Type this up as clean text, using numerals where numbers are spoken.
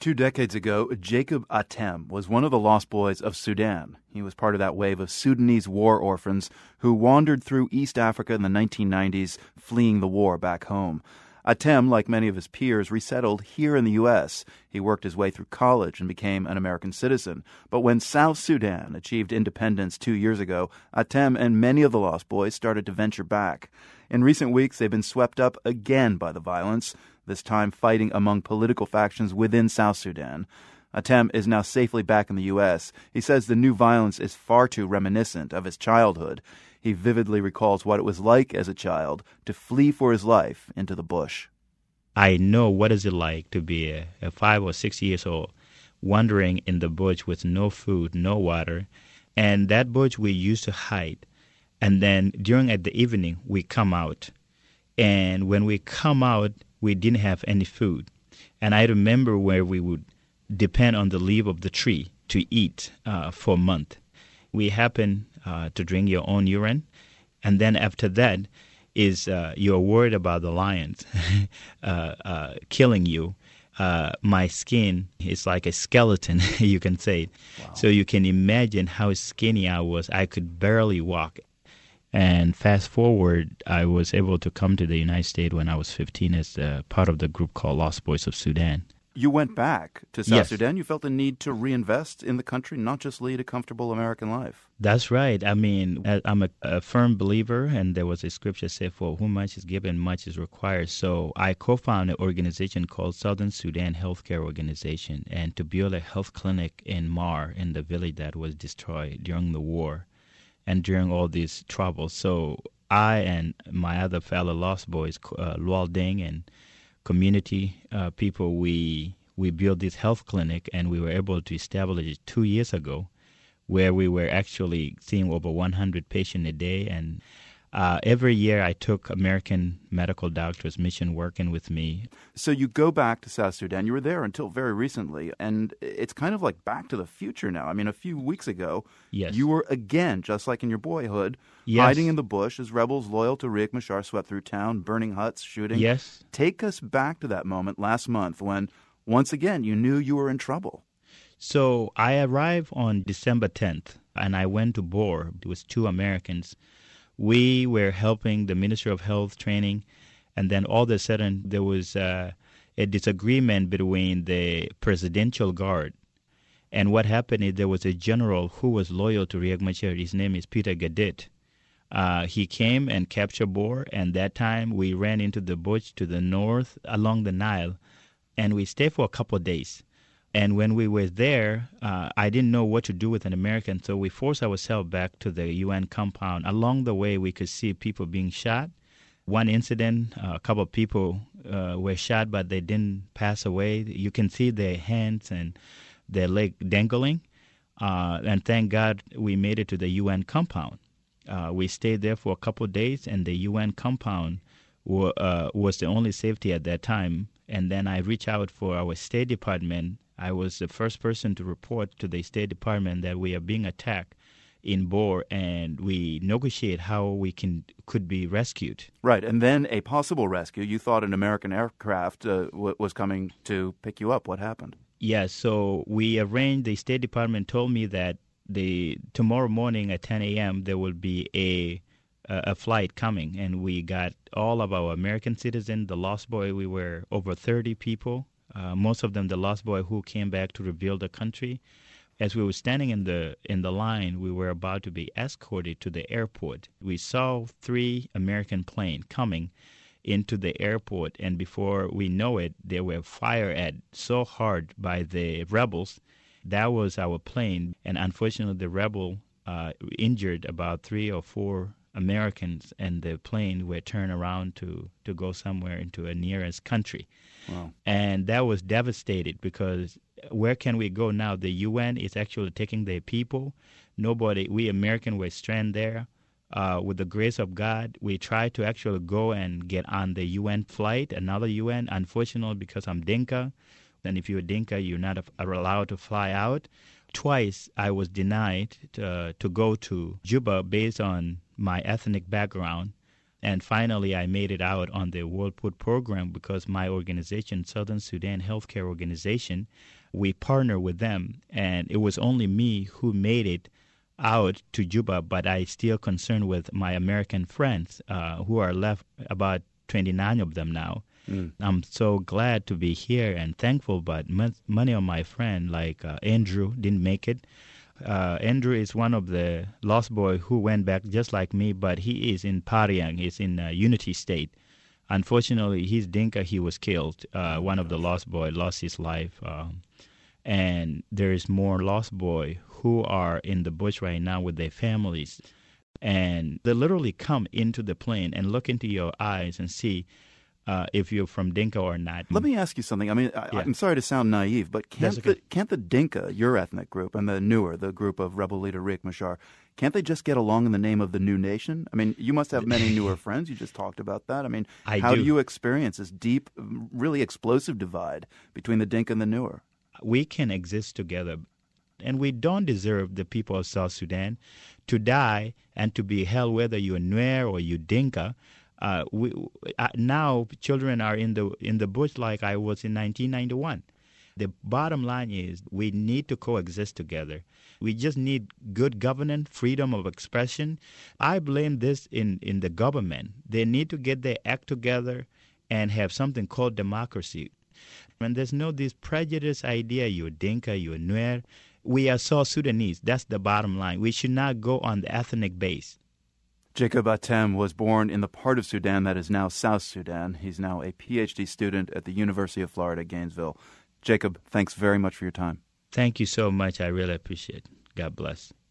2 decades ago, Jacob Atem was one of the lost boys of Sudan. He was part of that wave of Sudanese war orphans who wandered through East Africa in the 1990s, fleeing the war back home. Atem, like many of his peers, resettled here in the U.S. He worked his way through college and became an American citizen. But when South Sudan achieved independence 2 years ago, Atem and many of the lost boys started to venture back. In recent weeks, they've been swept up again by the violence, this time fighting among political factions within South Sudan. Atem is now safely back in the U.S. He says the new violence is far too reminiscent of his childhood. He vividly recalls what it was like as a child to flee for his life into the bush. I know what is it like to be a 5 or 6 years old, wandering in the bush with no food, no water. And that bush we used to hide. And then during the evening, we come out. And when we come out, we didn't have any food. And I remember where we would depend on the leaf of the tree to eat for a month. We happen to drink your own urine. And then after that is you're worried about the lions killing you. My skin is like a skeleton, you can say. Wow. So you can imagine how skinny I was. I could barely walk. And fast forward, I was able to come to the United States when I was 15 as part of the group called Lost Boys of Sudan. You went back to South Yes. Sudan. You felt the need to reinvest in the country, not just lead a comfortable American life. That's right. I mean, I'm a firm believer, and there was a scripture said, for whom much is given, much is required. So I co-founded an organization called Southern Sudan Healthcare Organization, and to build a health clinic in Mar, in the village that was destroyed during the war and during all these troubles. So I and my other fellow Lost Boys, Luol Deng and community people, we built this health clinic, and we were able to establish it 2 years ago, where we were actually seeing over 100 patients a day. And every year I took American medical doctors, mission working with me. So you go back to South Sudan. You were there until very recently, and it's kind of like back to the future now. I mean, a few weeks ago, Yes. you were again, just like in your boyhood, Yes. hiding in the bush as rebels loyal to Riek Machar swept through town, burning huts, shooting. Yes. Take us back to that moment last month when, once again, you knew you were in trouble. So I arrived on December 10th, and I went to Bor. It was 2 Americans. We were helping the Ministry of Health training, and then all of a sudden there was a disagreement between the Presidential Guard. And what happened is there was a general who was loyal to Riek Machar. His name is Peter Gadet. He came and captured Bor, and that time we ran into the bush to the north along the Nile, and we stayed for a couple of days. And when we were there, I didn't know what to do with an American, so we forced ourselves back to the UN compound. Along the way, we could see people being shot. One incident, a couple of people were shot, but they didn't pass away. You can see their hands and their leg dangling. And thank God we made it to the UN compound. We stayed there for a couple of days, and the UN compound was the only safety at that time. And then I reached out for our State Department. I was the first person to report to the State Department that we are being attacked in Bor, and we negotiate how we could be rescued. Right, and then a possible rescue. You thought an American aircraft was coming to pick you up. What happened? Yes, so we arranged. The State Department told me that tomorrow morning at 10 a.m. there will be a flight coming, and we got all of our American citizens, the Lost Boy. We were over 30 people. Most of them the Lost Boy who came back to rebuild the country. As we were standing in the line, we were about to be escorted to the airport. We saw 3 American planes coming into the airport, and before we know it, they were fired at so hard by the rebels. That was our plane, and unfortunately the rebel injured about 3 or 4 Americans, and the plane were turned around to go somewhere into a nearest country. Wow. And that was devastated, because where can we go now? The UN is actually taking their people. We Americans were stranded there. With the grace of God, we tried to actually go and get on the UN flight, another UN. Unfortunately, because I'm Dinka, and if you're Dinka, you're not allowed to fly out. Twice I was denied to go to Juba based on my ethnic background. And finally, I made it out on the World Food Program because my organization, Southern Sudan Healthcare Organization, we partner with them. And it was only me who made it out to Juba, but I still concerned with my American friends who are left, about 29 of them now. I'm so glad to be here and thankful, but many of my friends, like Andrew, didn't make it. Andrew is one of the lost boy who went back just like me, but he is in Pariang. He's in Unity State. Unfortunately, he's Dinka. He was killed. One of the lost boy lost his life. And there is more lost boy who are in the bush right now with their families. And they literally come into the plane and look into your eyes and see if you're from Dinka or not. Let me ask you something. I mean, I'm sorry to sound naive, but can't the Dinka, your ethnic group, and the group of rebel leader Riek Machar, can't they just get along in the name of the new nation? I mean, you must have many newer friends. You just talked about that. I mean, how do you experience this deep, really explosive divide between the Dinka and the Nuer? We can exist together. And we don't deserve, the people of South Sudan, to die and to be held, whether you're Nuer or you Dinka. Now children are in the bush like I was in 1991. The bottom line is we need to coexist together. We just need good governance, freedom of expression. I blame this in the government. They need to get their act together and have something called democracy. And there's no this prejudice idea, you're Dinka, you're Nuer. We are South Sudanese. That's the bottom line. We should not go on the ethnic base. Jacob Atem was born in the part of Sudan that is now South Sudan. He's now a PhD student at the University of Florida, Gainesville. Jacob, thanks very much for your time. Thank you so much. I really appreciate it. God bless.